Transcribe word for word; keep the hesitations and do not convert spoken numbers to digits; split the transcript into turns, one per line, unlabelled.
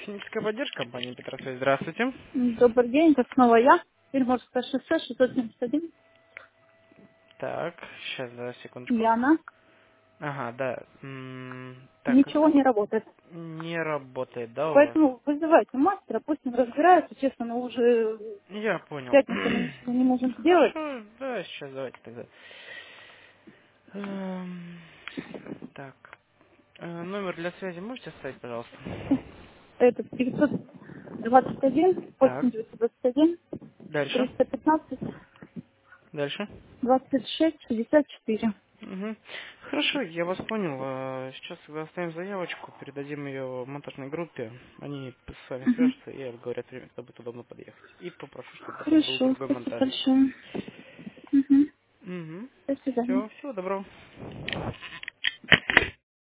Финическая поддержка компании Петросвязь. Здравствуйте.
Добрый день, это снова я. Приморское шоссе, шестьсот семьдесят один.
Так, сейчас, да, секундочку.
Яна.
Ага, да. м, Так, как
Ничего не работает.
не работает, да, у вас?
Поэтому вызывайте мастера, пусть он разбирается. Честно, но уже
Я
в
понял.
пятницу мы ничего не можем сделать.
Хорошо, да, сейчас давайте тогда. Эм, Так, э, номер для связи можете оставить, пожалуйста?
Это девятьсот двадцать один,
Так,
восемь девятьсот двадцать один,
дальше.
триста пятнадцать,
Дальше.
двадцать шесть, шестьдесят четыре.
Угу. Хорошо, я вас понял. А, Сейчас тогда оставим заявочку, передадим ее монтажной группе. Они с вами
Мгм.
свяжутся и говорят время, когда будет удобно подъехать. И попрошу, чтобы был
Хорошо,
другой
спасибо
монтажник.
большое. Мгм.
Угу.
До свидания.
Все, всего доброго.